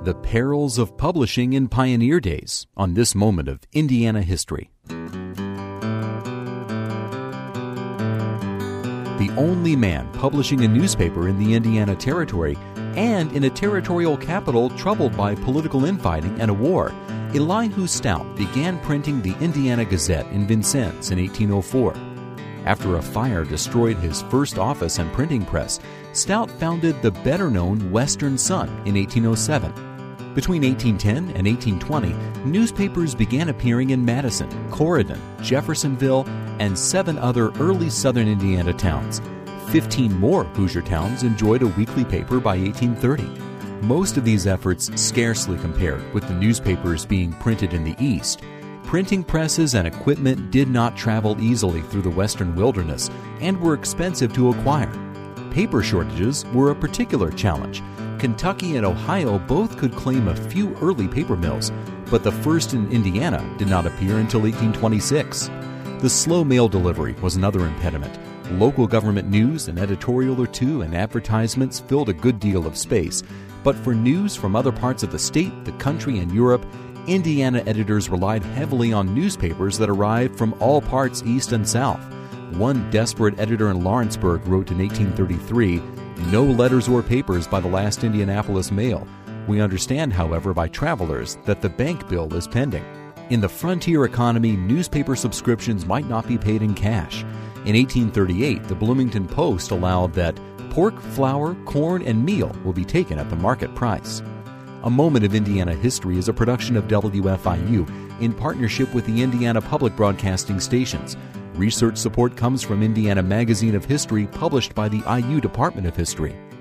The perils of publishing in pioneer days on this moment of Indiana history. The only man publishing a newspaper in the Indiana Territory and in a territorial capital troubled by political infighting and a war, Elihu Stout began printing the Indiana Gazette in Vincennes in 1804. After a fire destroyed his first office and printing press, Stout founded the better-known Western Sun in 1807. Between 1810 and 1820, newspapers began appearing in Madison, Corydon, Jeffersonville, and 7 other early southern Indiana towns. 15 more Hoosier towns enjoyed a weekly paper by 1830. Most of these efforts scarcely compared with the newspapers being printed in the East. Printing presses and equipment did not travel easily through the western wilderness and were expensive to acquire. Paper shortages were a particular challenge. Kentucky and Ohio both could claim a few early paper mills, but the first in Indiana did not appear until 1826. The slow mail delivery was another impediment. Local government news, an editorial or two, and advertisements filled a good deal of space, but for news from other parts of the state, the country, and Europe, Indiana editors relied heavily on newspapers that arrived from all parts east and south. One desperate editor in Lawrenceburg wrote in 1833, "No letters or papers by the last Indianapolis mail. We understand, however, by travelers that the bank bill is pending." In the frontier economy, newspaper subscriptions might not be paid in cash. In 1838, the Bloomington Post allowed that pork, flour, corn, and meal will be taken at the market price. A Moment of Indiana History is a production of WFIU in partnership with the Indiana Public Broadcasting Stations. Research support comes from Indiana Magazine of History, published by the IU Department of History.